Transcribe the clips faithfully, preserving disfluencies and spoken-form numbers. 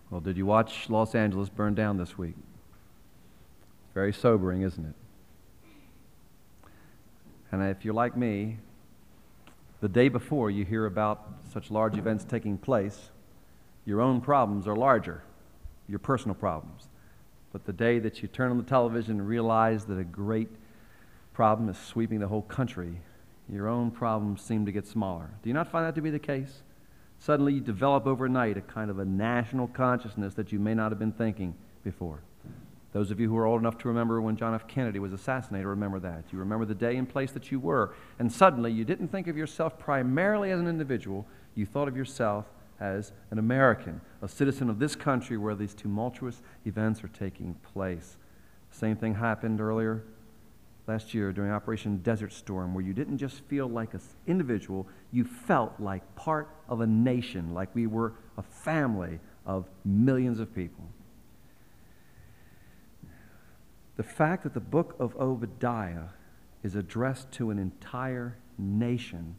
Well, did you watch Los Angeles burn down this week? Very sobering, isn't it? And if you're like me, the day before you hear about such large events taking place, your own problems are larger, your personal problems. But the day that you turn on the television and realize that a great problem is sweeping the whole country, your own problems seem to get smaller. Do you not find that to be the case? Suddenly you develop overnight a kind of a national consciousness that you may not have been thinking before. Those of you who are old enough to remember when John F. Kennedy was assassinated, remember that. You remember the day and place that you were. And suddenly you didn't think of yourself primarily as an individual. You thought of yourself as an American, a citizen of this country where these tumultuous events are taking place. Same thing happened earlier last year during Operation Desert Storm, where you didn't just feel like an individual, you felt like part of a nation, like we were a family of millions of people. The fact that the book of Obadiah is addressed to an entire nation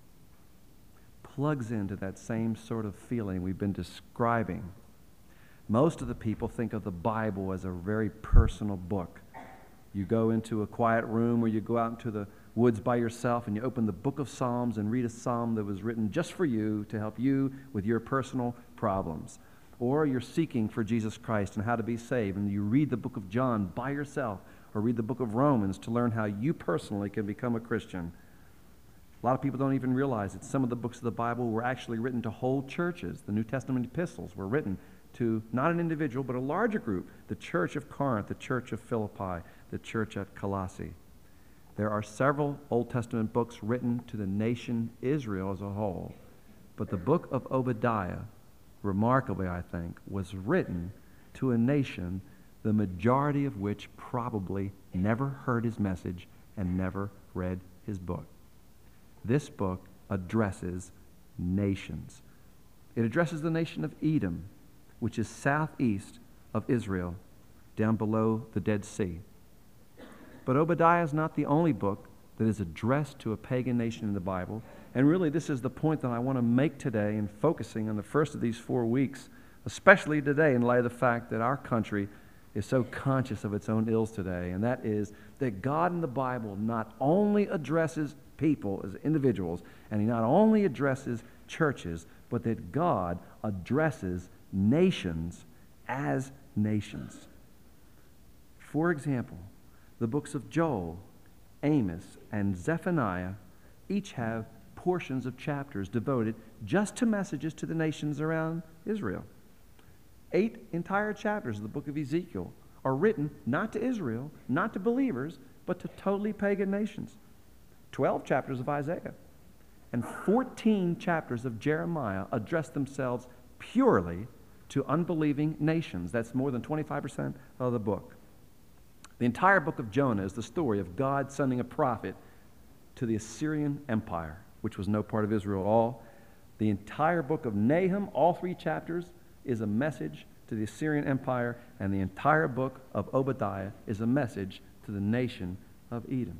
plugs into that same sort of feeling we've been describing. Most of the people think of the Bible as a very personal book. You go into a quiet room or you go out into the woods by yourself and you open the book of Psalms and read a psalm that was written just for you to help you with your personal problems. Or you're seeking for Jesus Christ and how to be saved, and you read the book of John by yourself or read the book of Romans to learn how you personally can become a Christian. A lot of people don't even realize that some of the books of the Bible were actually written to whole churches. The New Testament epistles were written to not an individual, but a larger group, the church of Corinth, the church of Philippi, the church at Colossae. There are several Old Testament books written to the nation Israel as a whole, but the book of Obadiah, remarkably, I think, was written to a nation the majority of which probably never heard his message and never read his book. This book addresses nations. It addresses the nation of Edom, which is southeast of Israel, down below the Dead Sea. But Obadiah is not the only book that is addressed to a pagan nation in the Bible. And really, this is the point that I want to make today in focusing on the first of these four weeks, especially today in light of the fact that our country is so conscious of its own ills today. And that is that God in the Bible not only addresses people as individuals, and he not only addresses churches, but that God addresses nations as nations. For example, the books of Joel, Amos, and Zephaniah each have portions of chapters devoted just to messages to the nations around Israel. Eight entire chapters of the book of Ezekiel are written not to Israel, not to believers, but to totally pagan nations. Twelve chapters of Isaiah and fourteen chapters of Jeremiah address themselves purely to unbelieving nations. That's more than twenty-five percent of the book. The entire book of Jonah is the story of God sending a prophet to the Assyrian Empire, which was no part of Israel at all. The entire book of Nahum, all three chapters, is a message to the Assyrian Empire, and the entire book of Obadiah is a message to the nation of Edom.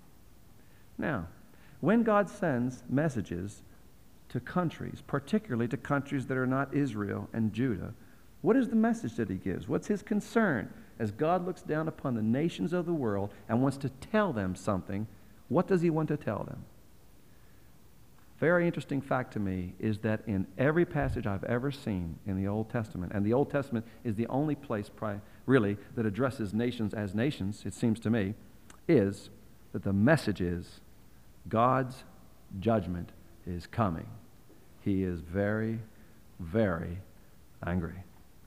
Now, when God sends messages to countries, particularly to countries that are not Israel and Judah, what is the message that he gives? What's his concern? As God looks down upon the nations of the world and wants to tell them something, what does he want to tell them? Very interesting fact to me is that in every passage I've ever seen in the Old Testament, and the Old Testament is the only place pri- really that addresses nations as nations, it seems to me, is that the message is God's judgment is coming. He is very, very angry.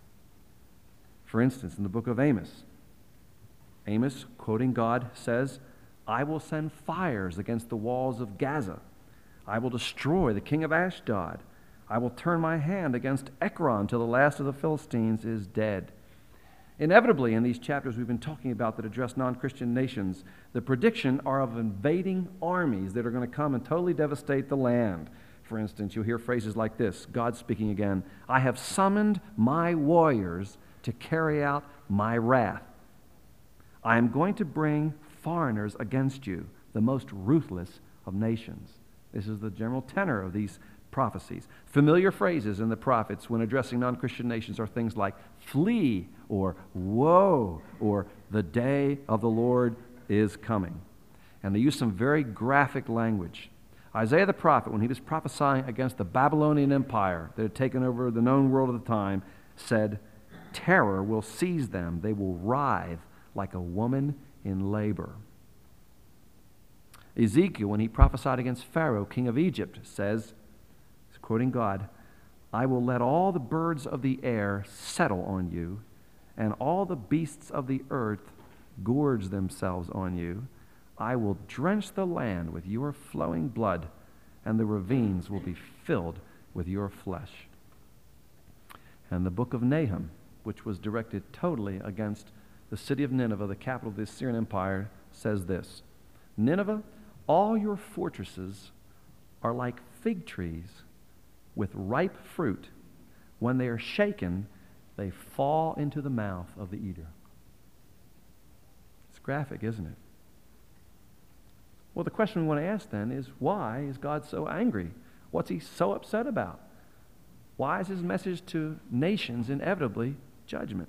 For instance, in the book of Amos, Amos, quoting God, says, I will send fires against the walls of Gaza. I will destroy the king of Ashdod. I will turn my hand against Ekron till the last of the Philistines is dead. Inevitably, in these chapters we've been talking about that address non-Christian nations, the prediction are of invading armies that are going to come and totally devastate the land. For instance, you'll hear phrases like this, God speaking again, I have summoned my warriors to carry out my wrath. I am going to bring foreigners against you, the most ruthless of nations. This is the general tenor of these prophecies. Familiar phrases in the prophets when addressing non-Christian nations are things like flee or woe or the day of the Lord is coming. And they use some very graphic language. Isaiah the prophet, when he was prophesying against the Babylonian Empire that had taken over the known world at the time, said, terror will seize them. They will writhe like a woman in labor. Ezekiel, when he prophesied against Pharaoh, king of Egypt, says, quoting God, I will let all the birds of the air settle on you, and all the beasts of the earth gorge themselves on you. I will drench the land with your flowing blood, and the ravines will be filled with your flesh. And the book of Nahum, which was directed totally against the city of Nineveh, the capital of the Assyrian Empire, says this, Nineveh, all your fortresses are like fig trees with ripe fruit. When they are shaken, they fall into the mouth of the eater. It's graphic, isn't it? Well, the question we want to ask then is, why is God so angry? What's he so upset about? Why is his message to nations inevitably judgment?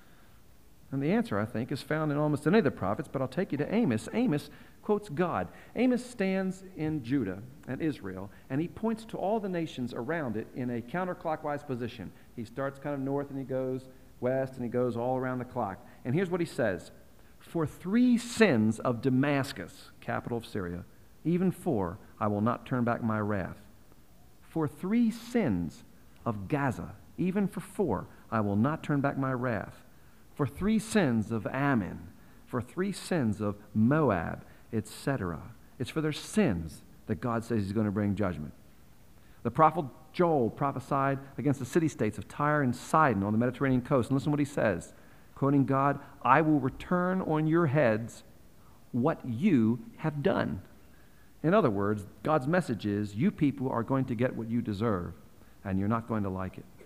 And the answer, I think, is found in almost any of the prophets, but I'll take you to Amos. Amos quotes God. Amos stands in Judah and Israel, and he points to all the nations around it in a counterclockwise position. He starts kind of north, and he goes west, and he goes all around the clock. And here's what he says. For three sins of Damascus, capital of Syria, even four, I will not turn back my wrath. For three sins of Gaza, even for four, I will not turn back my wrath. For three sins of Ammon, for three sins of Moab, et cetera. It's for their sins that God says he's going to bring judgment. The prophet Joel prophesied against the city-states of Tyre and Sidon on the Mediterranean coast. And listen to what he says, quoting God, I will return on your heads what you have done. In other words, God's message is, you people are going to get what you deserve, and you're not going to like it.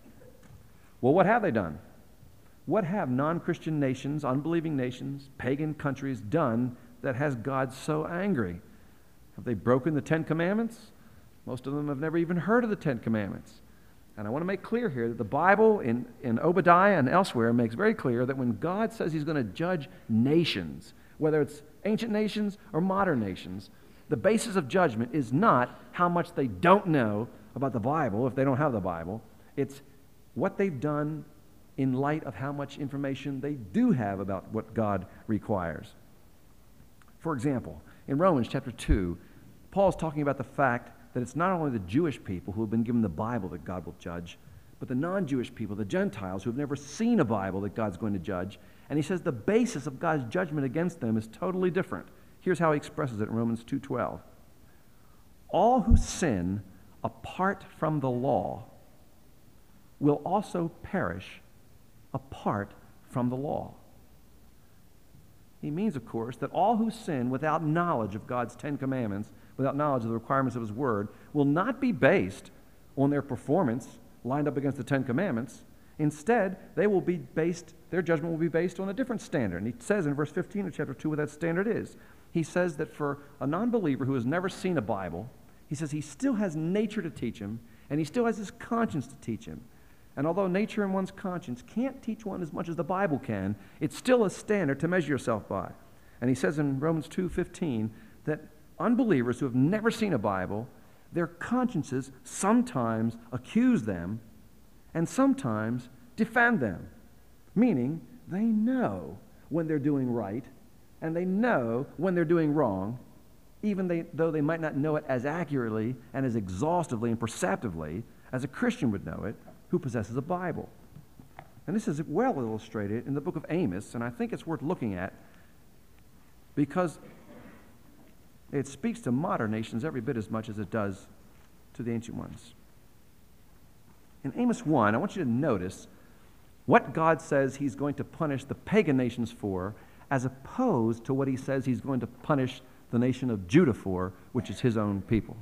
Well, what have they done? What have non-Christian nations, unbelieving nations, pagan countries done that has God so angry? Have they broken the Ten Commandments? Most of them have never even heard of the Ten Commandments. And I want to make clear here that the Bible in, in Obadiah and elsewhere makes very clear that when God says he's going to judge nations, whether it's ancient nations or modern nations, the basis of judgment is not how much they don't know about the Bible, if they don't have the Bible. It's what they've done in light of how much information they do have about what God requires. For example, in Romans chapter two, Paul's talking about the fact that it's not only the Jewish people who have been given the Bible that God will judge, but the non-Jewish people, the Gentiles, who have never seen a Bible that God's going to judge. And he says the basis of God's judgment against them is totally different. Here's how he expresses it in Romans two twelve. All who sin apart from the law will also perish apart from the law. He means, of course, that all who sin without knowledge of God's Ten Commandments, without knowledge of the requirements of his word, will not be based on their performance lined up against the Ten Commandments. Instead, they will be based, their judgment will be based on a different standard. And he says in verse fifteen of chapter two what that standard is. He says that for a non-believer who has never seen a Bible, he says he still has nature to teach him, and he still has his conscience to teach him. And although nature and one's conscience can't teach one as much as the Bible can, it's still a standard to measure yourself by. And he says in Romans two fifteen that unbelievers who have never seen a Bible, their consciences sometimes accuse them and sometimes defend them, meaning they know when they're doing right and they know when they're doing wrong, even they, though they might not know it as accurately and as exhaustively and perceptively as a Christian would know it who possesses a Bible. And this is well illustrated in the book of Amos, and I think it's worth looking at because it speaks to modern nations every bit as much as it does to the ancient ones. In Amos one, I want you to notice what God says he's going to punish the pagan nations for, as opposed to what he says he's going to punish the nation of Judah for, which is his own people.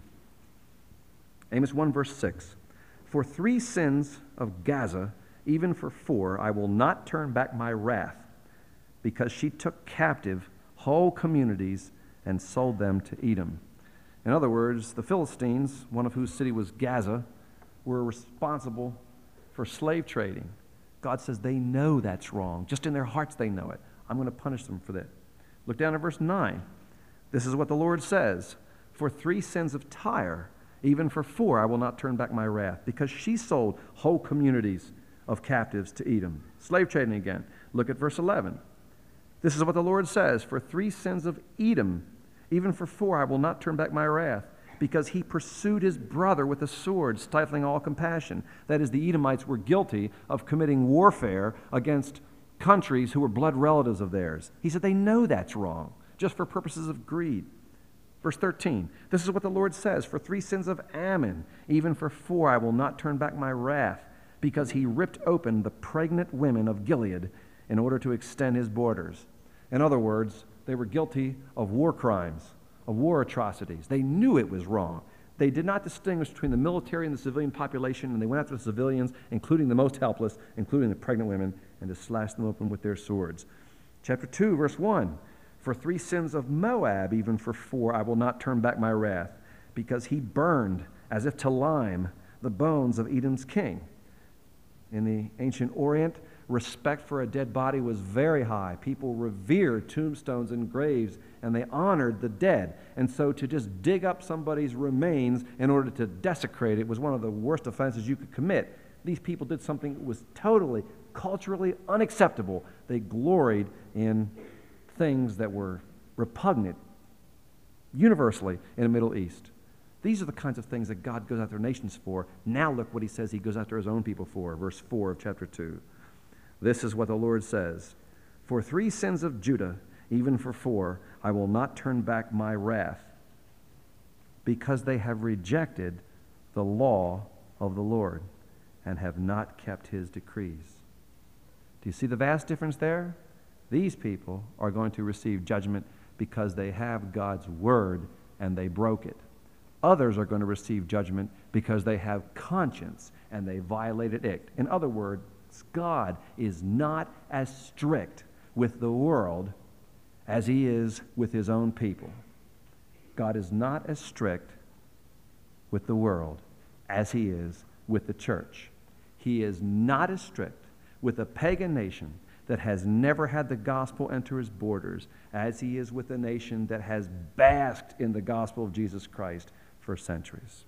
Amos one verse six. For three sins of Gaza, even for four, I will not turn back my wrath, because she took captive whole communities and sold them to Edom. In other words, the Philistines, one of whose city was Gaza, were responsible for slave trading. God says they know that's wrong. Just in their hearts they know it. I'm going to punish them for that. Look down at verse nine. This is what the Lord says. For three sins of Tyre, even for four, I will not turn back my wrath, because she sold whole communities of captives to Edom. Slave trading again. Look at verse eleven. This is what the Lord says. For three sins of Edom, even for four, I will not turn back my wrath, because he pursued his brother with a sword, stifling all compassion. That is, the Edomites were guilty of committing warfare against countries who were blood relatives of theirs. He said they know that's wrong, just for purposes of greed. Verse thirteen, this is what the Lord says, for three sins of Ammon, even for four I will not turn back my wrath, because he ripped open the pregnant women of Gilead in order to extend his borders. In other words, they were guilty of war crimes, of war atrocities. They knew it was wrong. They did not distinguish between the military and the civilian population, and they went after the civilians, including the most helpless, including the pregnant women, and to slash them open with their swords. Chapter two, verse one, for three sins of Moab, even for four, I will not turn back my wrath, because he burned, as if to lime, the bones of Edom's king. In the ancient Orient, respect for a dead body was very high. People revered tombstones and graves, and they honored the dead. And so to just dig up somebody's remains in order to desecrate it was one of the worst offenses you could commit. These people did something that was totally, culturally unacceptable. They gloried in things that were repugnant universally in the Middle East. These are the kinds of things that God goes after nations for. Now look what he says he goes after his own people for. Verse four of chapter two. This is what the Lord says. For three sins of Judah, even for four, I will not turn back my wrath, because they have rejected the law of the Lord and have not kept his decrees. Do you see the vast difference there? These people are going to receive judgment because they have God's word and they broke it. Others are going to receive judgment because they have conscience and they violated it. In other words, God is not as strict with the world as he is with his own people. God is not as strict with the world as he is with the church. He is not as strict with a pagan nation that has never had the gospel enter his borders as he is with a nation that has basked in the gospel of Jesus Christ for centuries.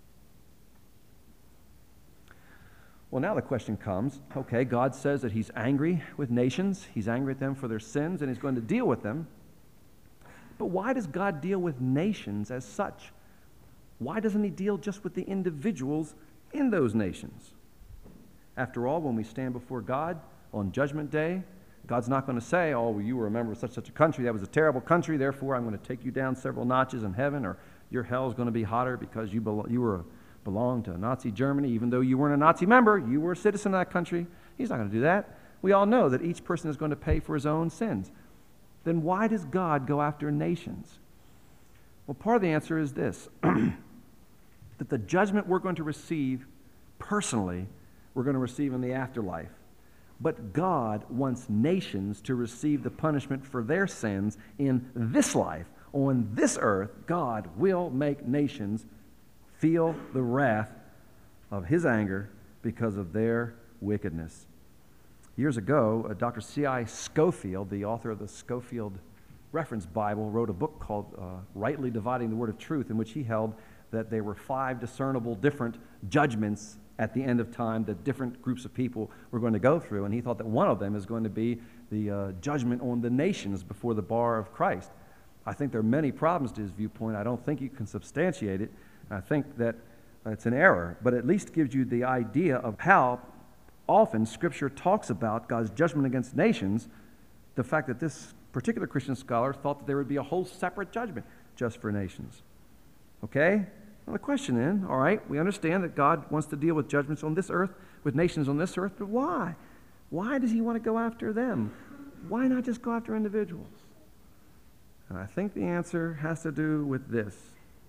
Well, now the question comes, okay, God says that he's angry with nations, he's angry at them for their sins, and he's going to deal with them. But why does God deal with nations as such? Why doesn't he deal just with the individuals in those nations? After all, when we stand before God on Judgment Day, God's not going to say, oh, well, you were a member of such such a country, that was a terrible country, therefore I'm going to take you down several notches in heaven, or your hell is going to be hotter because you, belo- you were a belonged to Nazi Germany, even though you weren't a Nazi member, you were a citizen of that country. He's not going to do that. We all know that each person is going to pay for his own sins. Then why does God go after nations? Well, part of the answer is this, that the judgment we're going to receive personally, we're going to receive in the afterlife. But God wants nations to receive the punishment for their sins in this life. On this earth, God will make nations feel the wrath of his anger because of their wickedness. Years ago, uh, Doctor C I Scofield, the author of the Scofield Reference Bible, wrote a book called uh, Rightly Dividing the Word of Truth, in which he held that there were five discernible different judgments at the end of time that different groups of people were going to go through, and he thought that one of them is going to be the uh, judgment on the nations before the bar of Christ. I think there are many problems to his viewpoint. I don't think you can substantiate it. I think that it's an error, but at least gives you the idea of how often Scripture talks about God's judgment against nations. The fact that this particular Christian scholar thought that there would be a whole separate judgment just for nations. Okay? Well, the question then, all right, we understand that God wants to deal with judgments on this earth, with nations on this earth, but why? Why does he want to go after them? Why not just go after individuals? And I think the answer has to do with this.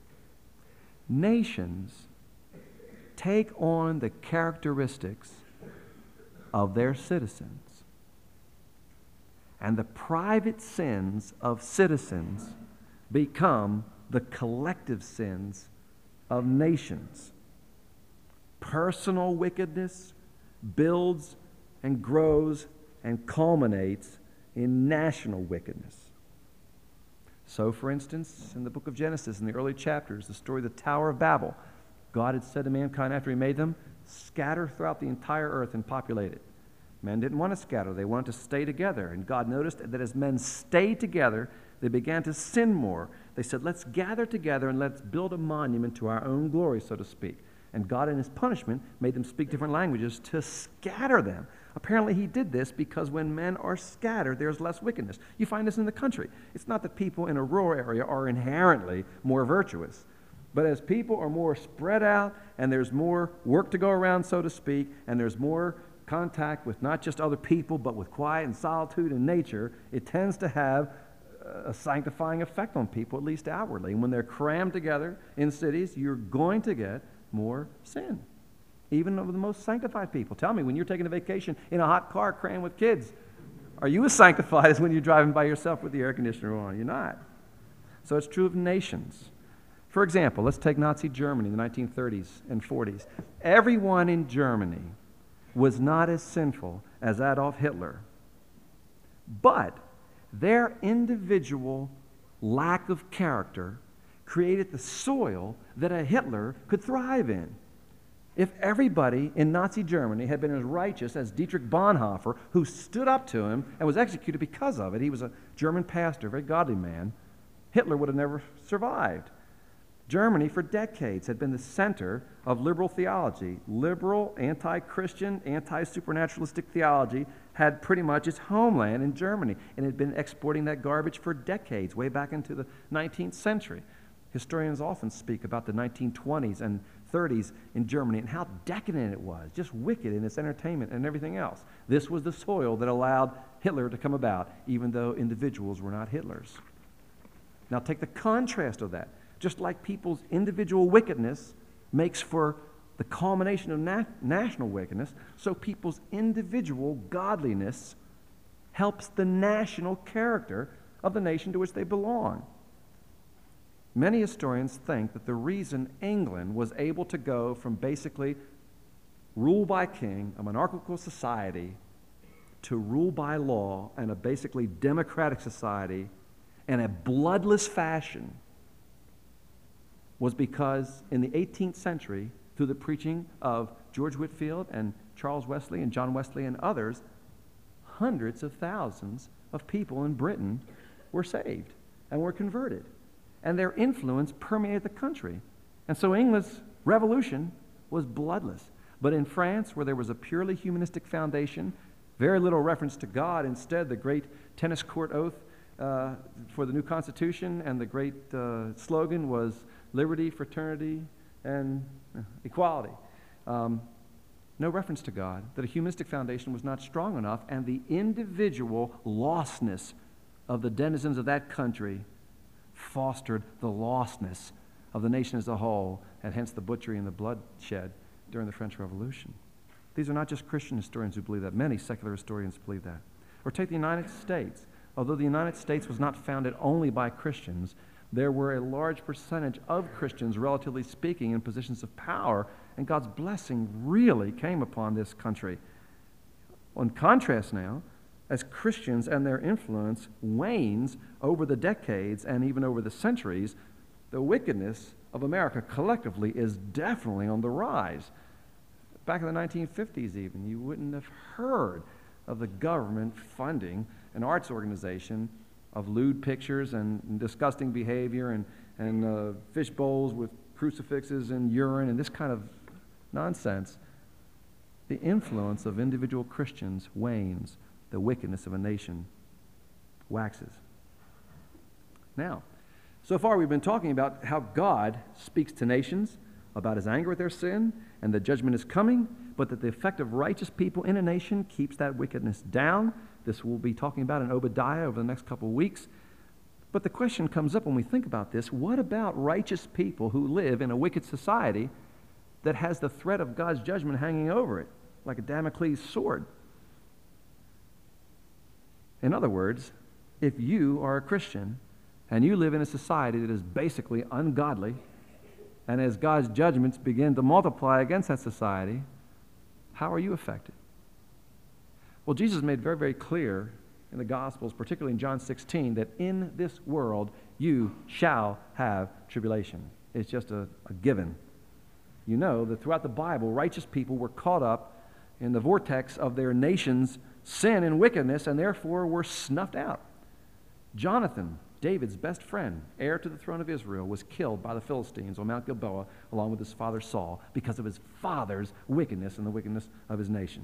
Nations take on the characteristics of their citizens, and the private sins of citizens become the collective sins of nations. Personal wickedness builds and grows and culminates in national wickedness. So, for instance, in the book of Genesis, in the early chapters, the story of the Tower of Babel, God had said to mankind after he made them, scatter throughout the entire earth and populate it. Men didn't want to scatter. They wanted to stay together. And God noticed that as men stayed together, they began to sin more. They said, let's gather together and let's build a monument to our own glory, so to speak. And God, in his punishment, made them speak different languages to scatter them. Apparently, he did this because when men are scattered, there's less wickedness. You find this in the country. It's not that people in a rural area are inherently more virtuous. But as people are more spread out and there's more work to go around, so to speak, and there's more contact with not just other people, but with quiet and solitude and nature, it tends to have a sanctifying effect on people, at least outwardly. And when they're crammed together in cities, you're going to get more sin, even of the most sanctified people. Tell me, when you're taking a vacation in a hot car crammed with kids, are you as sanctified as when you're driving by yourself with the air conditioner on? You're not. So it's true of nations. For example, let's take Nazi Germany in the nineteen thirties and forties. Everyone in Germany was not as sinful as Adolf Hitler, but their individual lack of character created the soil that a Hitler could thrive in. If everybody in Nazi Germany had been as righteous as Dietrich Bonhoeffer, who stood up to him and was executed because of it, he was a German pastor, a very godly man, Hitler would have never survived. Germany, for decades, had been the center of liberal theology. Liberal, anti-Christian, anti-supernaturalistic theology had pretty much its homeland in Germany, and had been exporting that garbage for decades, way back into the nineteenth century. Historians often speak about the nineteen twenties and thirties in Germany and how decadent it was, just wicked in its entertainment and everything else. This was the soil that allowed Hitler to come about, even though individuals were not Hitlers. Now take the contrast of that. Just like people's individual wickedness makes for the culmination of na- national wickedness, so people's individual godliness helps the national character of the nation to which they belong. Many historians think that the reason England was able to go from basically rule by king, a monarchical society, to rule by law and a basically democratic society in a bloodless fashion was because in the eighteenth century, through the preaching of George Whitefield and Charles Wesley and John Wesley and others, hundreds of thousands of people in Britain were saved and were converted. And their influence permeated the country. And so England's revolution was bloodless. But in France, where there was a purely humanistic foundation, very little reference to God, instead the great tennis court oath uh, for the new Constitution and the great uh, slogan was liberty, fraternity, and uh, equality. Um, no reference to God, that a humanistic foundation was not strong enough, and the individual lostness of the denizens of that country fostered the lostness of the nation as a whole, and hence the butchery and the bloodshed during the French Revolution. These are not just Christian historians who believe that. Many secular historians believe that. Or take the United States. Although the United States was not founded only by Christians, there were a large percentage of Christians, relatively speaking, in positions of power, and God's blessing really came upon this country. In contrast now, as Christians and their influence wanes over the decades and even over the centuries, the wickedness of America collectively is definitely on the rise. Back in the nineteen fifties even, you wouldn't have heard of the government funding an arts organization of lewd pictures and disgusting behavior and, and uh, fish bowls with crucifixes and urine and this kind of nonsense. The influence of individual Christians wanes. The wickedness of a nation waxes. Now, so far we've been talking about how God speaks to nations about his anger at their sin and the judgment is coming, but that the effect of righteous people in a nation keeps that wickedness down. This we'll be talking about in Obadiah over the next couple of weeks. But the question comes up when we think about this, what about righteous people who live in a wicked society that has the threat of God's judgment hanging over it, like a Damocles sword? In other words, if you are a Christian and you live in a society that is basically ungodly, and as God's judgments begin to multiply against that society, how are you affected? Well, Jesus made very, very clear in the Gospels, particularly in John sixteen, that in this world you shall have tribulation. It's just a, a given. You know that throughout the Bible, righteous people were caught up in the vortex of their nation's sin and wickedness, and therefore were snuffed out. Jonathan, David's best friend, heir to the throne of Israel, was killed by the Philistines on Mount Gilboa along with his father Saul because of his father's wickedness and the wickedness of his nation.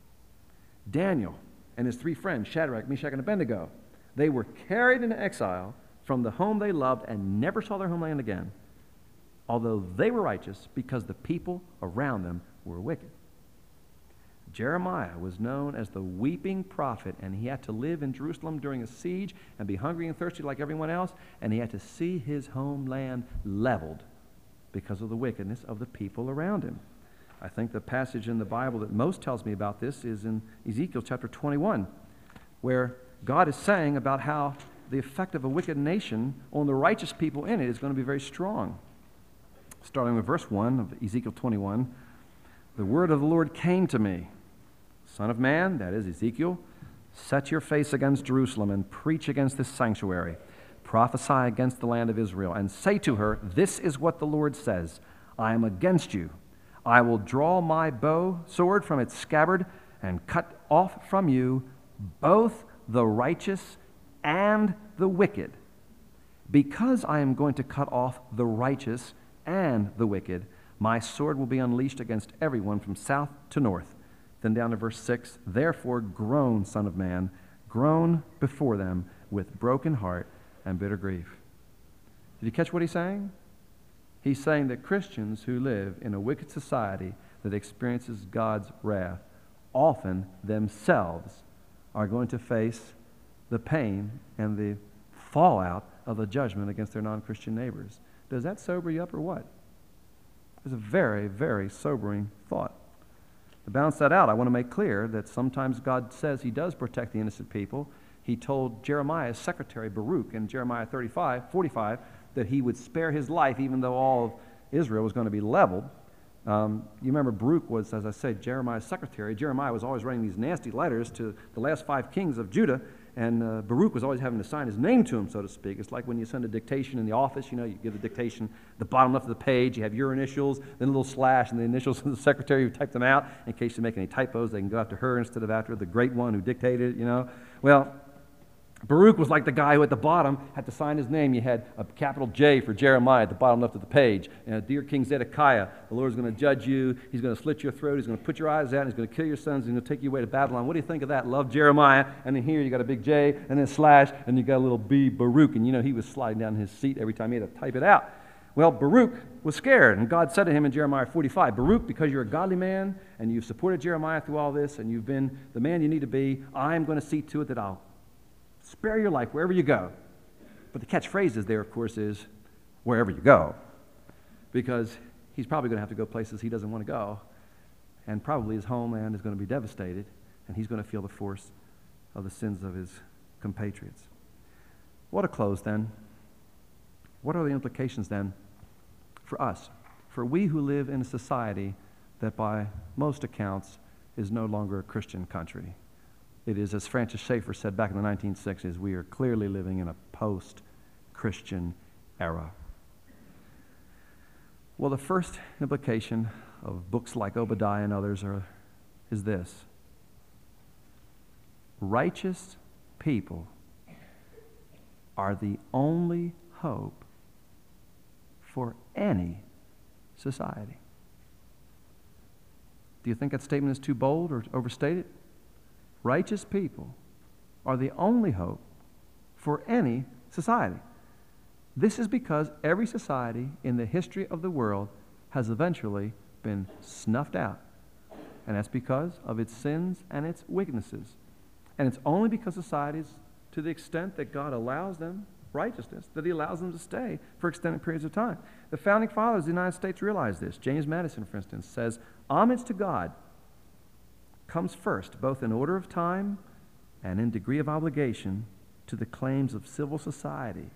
Daniel and his three friends, Shadrach, Meshach, and Abednego, they were carried into exile from the home they loved and never saw their homeland again, although they were righteous because the people around them were wicked. Jeremiah was known as the weeping prophet, and he had to live in Jerusalem during a siege and be hungry and thirsty like everyone else, and he had to see his homeland leveled because of the wickedness of the people around him. I think the passage in the Bible that most tells me about this is in Ezekiel chapter twenty-one, where God is saying about how the effect of a wicked nation on the righteous people in it is going to be very strong. Starting with verse one of Ezekiel twenty-one, the word of the Lord came to me, Son of man, that is Ezekiel, set your face against Jerusalem and preach against this sanctuary. Prophesy against the land of Israel and say to her, this is what the Lord says, I am against you. I will draw my bow sword from its scabbard and cut off from you both the righteous and the wicked. Because I am going to cut off the righteous and the wicked, my sword will be unleashed against everyone from south to north. Then down to verse six, therefore groan, Son of man, groan before them with broken heart and bitter grief. Did you catch what he's saying? He's saying that Christians who live in a wicked society that experiences God's wrath often themselves are going to face the pain and the fallout of the judgment against their non-Christian neighbors. Does that sober you up or what? It's a very, very sobering thought. To balance that out, I want to make clear that sometimes God says he does protect the innocent people. He told Jeremiah's secretary, Baruch, in Jeremiah thirty-five, forty-five, that he would spare his life even though all of Israel was going to be leveled. Um, you remember Baruch was, as I said, Jeremiah's secretary. Jeremiah was always writing these nasty letters to the last five kings of Judah, and uh, Baruch was always having to sign his name to him, so to speak. It's like when you send a dictation in the office, you know, you give the dictation, the bottom left of the page, you have your initials, then a little slash, and the initials of the secretary who typed them out. In case you make any typos, they can go after her instead of after the great one who dictated it, you know. Well, Baruch was like the guy who at the bottom had to sign his name. You had a capital J for Jeremiah at the bottom left of the page. And, dear King Zedekiah, the Lord is going to judge you. He's going to slit your throat. He's going to put your eyes out. He's going to kill your sons. He's going to take you away to Babylon. What do you think of that? Love Jeremiah. And then here you got a big J and then slash and you got a little B, Baruch. And you know he was sliding down his seat every time he had to type it out. Well, Baruch was scared, and God said to him in Jeremiah forty-five, Baruch, because you're a godly man and you've supported Jeremiah through all this and you've been the man you need to be, I'm going to see to it that I'll spare your life wherever you go. But the catchphrase is there, of course, is wherever you go. Because he's probably going to have to go places he doesn't want to go. And probably his homeland is going to be devastated. And he's going to feel the force of the sins of his compatriots. What a close then. What are the implications then for us? For we who live in a society that by most accounts is no longer a Christian country. It is, as Francis Schaeffer said back in the nineteen sixties, we are clearly living in a post-Christian era. Well, the first implication of books like Obadiah and others are, is this. Righteous people are the only hope for any society. Do you think that statement is too bold or overstated? Righteous people are the only hope for any society. This is because every society in the history of the world has eventually been snuffed out. And that's because of its sins and its weaknesses. And it's only because societies, to the extent that God allows them righteousness, that he allows them to stay for extended periods of time. The founding fathers of the United States realized this. James Madison, for instance, says, homage to God comes first, both in order of time and in degree of obligation, to the claims of civil society.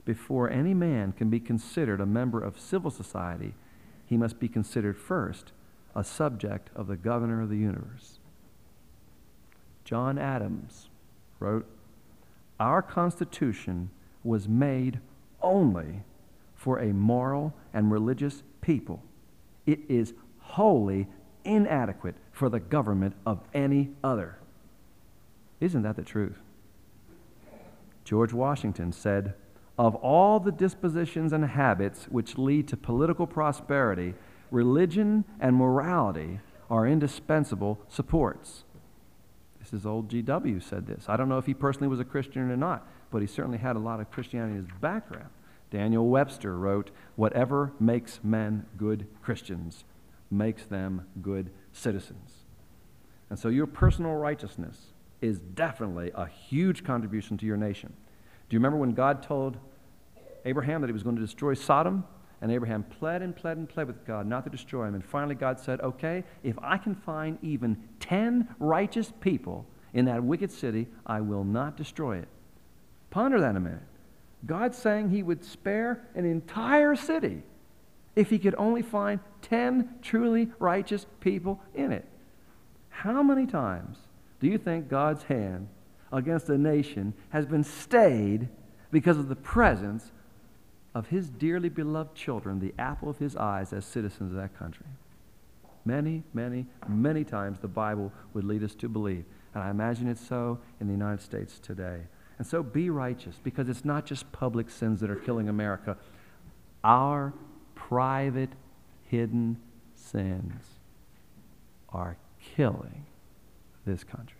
before any man can be considered a member of civil society, he must be considered first a subject of the governor of the universe. John Adams wrote, "Our Constitution was made only for a moral and religious people. It is wholly inadequate for the government of any other." Isn't that the truth? George Washington said, "Of all the dispositions and habits which lead to political prosperity, religion and morality are indispensable supports." This is old G W said this. I don't know if he personally was a Christian or not, but he certainly had a lot of Christianity in his background. Daniel Webster wrote, "Whatever makes men good Christians makes them good citizens." And so your personal righteousness is definitely a huge contribution to your nation. Do you remember when God told Abraham that he was going to destroy Sodom? And Abraham pled and pled and pled with God not to destroy him. And finally God said, okay, if I can find even ten righteous people in that wicked city, I will not destroy it. Ponder that a minute. God's saying he would spare an entire city if he could only find ten truly righteous people in it. How many times do you think God's hand against a nation has been stayed because of the presence of his dearly beloved children, the apple of his eyes, as citizens of that country? Many, many, many times the Bible would lead us to believe. And I imagine it's so in the United States today. And so be righteous, because it's not just public sins that are killing America. Our private, hidden sins are killing this country.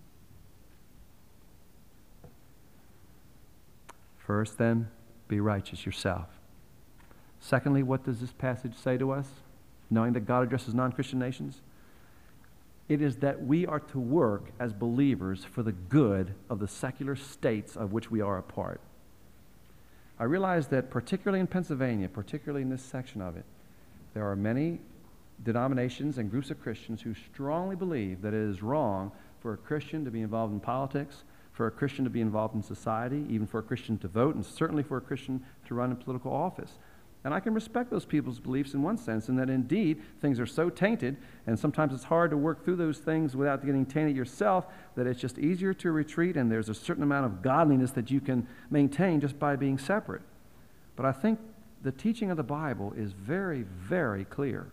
First, then, be righteous yourself. Secondly, what does this passage say to us, knowing that God addresses non-Christian nations? It is that we are to work as believers for the good of the secular states of which we are a part. I realize that particularly in Pennsylvania, particularly in this section of it, there are many denominations and groups of Christians who strongly believe that it is wrong for a Christian to be involved in politics, for a Christian to be involved in society, even for a Christian to vote, and certainly for a Christian to run in political office. And I can respect those people's beliefs in one sense, in that indeed things are so tainted, and sometimes it's hard to work through those things without getting tainted yourself, that it's just easier to retreat, and there's a certain amount of godliness that you can maintain just by being separate. But I think the teaching of the Bible is very, very clear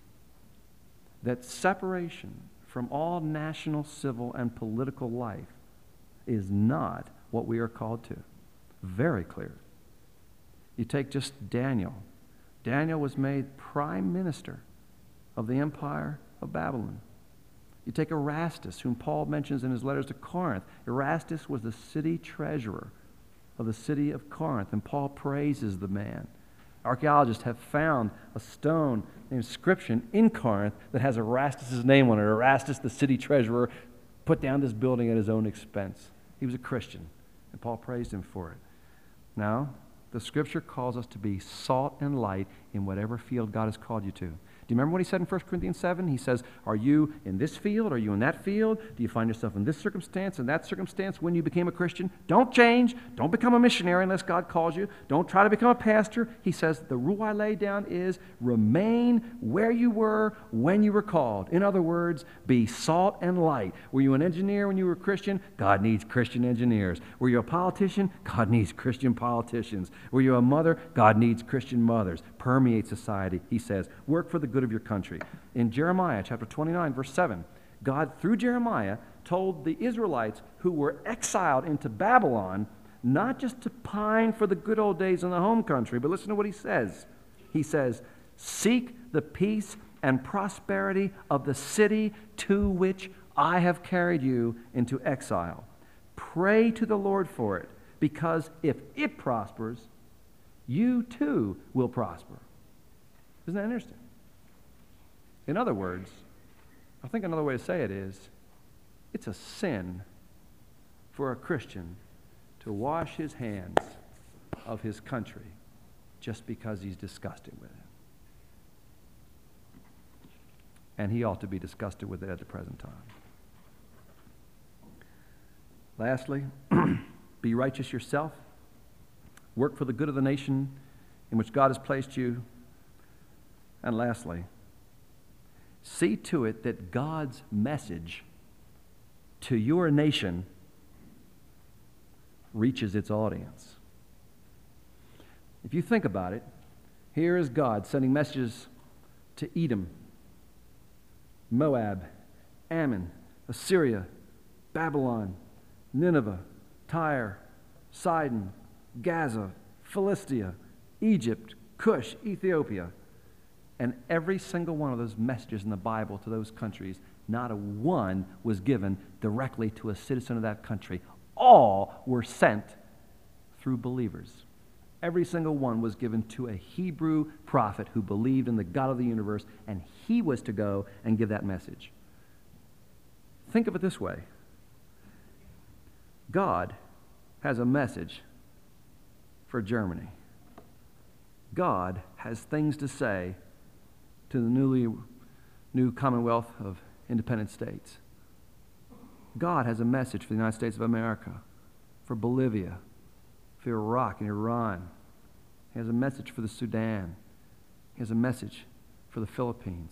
that separation from all national, civil, and political life is not what we are called to. Very clear. You take just Daniel. Daniel was made prime minister of the empire of Babylon. You take Erastus, whom Paul mentions in his letters to Corinth. Erastus was the city treasurer of the city of Corinth, and Paul praises the man. Archaeologists have found a stone, an inscription in Corinth that has Erastus' name on it. Erastus, the city treasurer, put down this building at his own expense. He was a Christian, and Paul praised him for it. Now, the Scripture calls us to be salt and light in whatever field God has called you to. Do you remember what he said in First Corinthians seven? He says, are you in this field? Are you in that field? Do you find yourself in this circumstance and that circumstance when you became a Christian? Don't change. Don't become a missionary unless God calls you. Don't try to become a pastor. He says, the rule I lay down is remain where you were when you were called. In other words, be salt and light. Were you an engineer when you were a Christian? God needs Christian engineers. Were you a politician? God needs Christian politicians. Were you a mother? God needs Christian mothers. Permeate society, he says. Work for the good of your country. In Jeremiah chapter twenty-nine, verse seven, God, through Jeremiah, told the Israelites who were exiled into Babylon not just to pine for the good old days in the home country, but listen to what he says. He says, seek the peace and prosperity of the city to which I have carried you into exile. Pray to the Lord for it, because if it prospers, you too will prosper. Isn't that interesting? In other words, I think another way to say it is, it's a sin for a Christian to wash his hands of his country just because he's disgusted with it. And he ought to be disgusted with it at the present time. Lastly, be righteous yourself. Work for the good of the nation in which God has placed you. And lastly, see to it that God's message to your nation reaches its audience. If you think about it, here is God sending messages to Edom, Moab, Ammon, Assyria, Babylon, Nineveh, Tyre, Sidon, Gaza, Philistia, Egypt, Cush, Ethiopia. And every single one of those messages in the Bible to those countries, not a one was given directly to a citizen of that country. All were sent through believers. Every single one was given to a Hebrew prophet who believed in the God of the universe, and he was to go and give that message. Think of it this way. God has a message for Germany. God has things to say to the newly new Commonwealth of Independent States. God has a message for the United States of America, for Bolivia, for Iraq and Iran. He has a message for the Sudan. He has a message for the Philippines.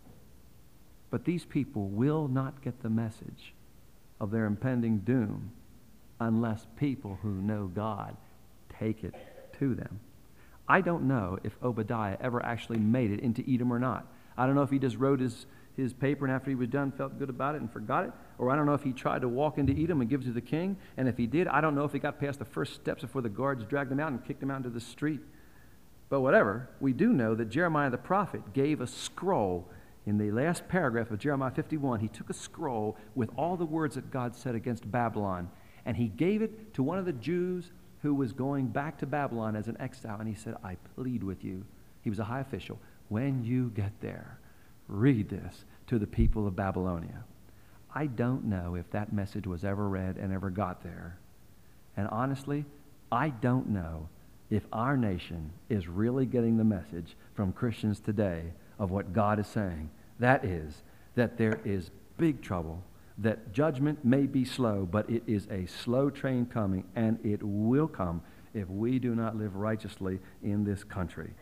But these people will not get the message of their impending doom unless people who know God take it to them. I don't know if Obadiah ever actually made it into Edom or not. I don't know if he just wrote his, his paper and after he was done felt good about it and forgot it, or I don't know if he tried to walk into Edom and give it to the king, and if he did, I don't know if he got past the first steps before the guards dragged him out and kicked him out into the street. But whatever, we do know that Jeremiah the prophet gave a scroll. In the last paragraph of Jeremiah fifty-one, he took a scroll with all the words that God said against Babylon, and he gave it to one of the Jews who was going back to Babylon as an exile, and he said, I plead with you. He was a high official. When you get there, read this to the people of Babylonia. I don't know if that message was ever read and ever got there. And honestly, I don't know if our nation is really getting the message from Christians today of what God is saying. That is, that there is big trouble, that judgment may be slow, but it is a slow train coming, and it will come if we do not live righteously in this country.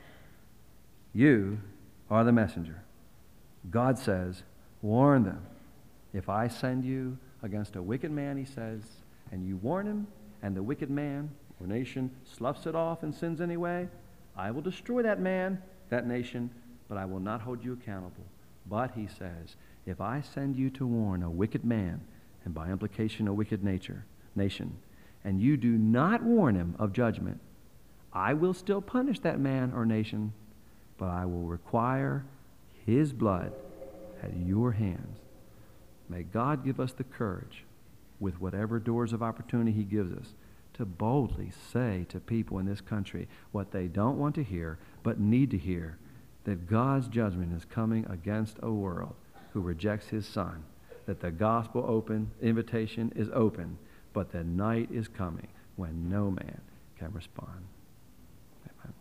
You are the messenger. God says, warn them. If I send you against a wicked man, he says, and you warn him, and the wicked man or nation sloughs it off and sins anyway, I will destroy that man, that nation, but I will not hold you accountable. But, he says, if I send you to warn a wicked man, and by implication a wicked nature, nation, and you do not warn him of judgment, I will still punish that man or nation, but I will require his blood at your hands. May God give us the courage, with whatever doors of opportunity he gives us, to boldly say to people in this country what they don't want to hear, but need to hear, that God's judgment is coming against a world who rejects his Son, that the gospel open, invitation is open, but the night is coming when no man can respond. Amen.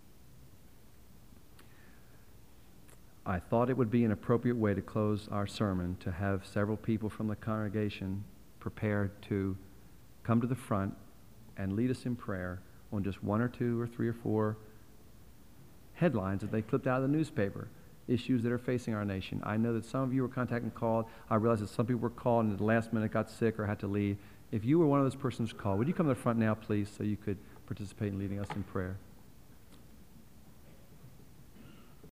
I thought it would be an appropriate way to close our sermon to have several people from the congregation prepared to come to the front and lead us in prayer on just one or two or three or four headlines that they clipped out of the newspaper, issues that are facing our nation. I know that some of you were contacted and called. I realize that some people were called and at the last minute got sick or had to leave. If you were one of those persons called, would you come to the front now, please, so you could participate in leading us in prayer?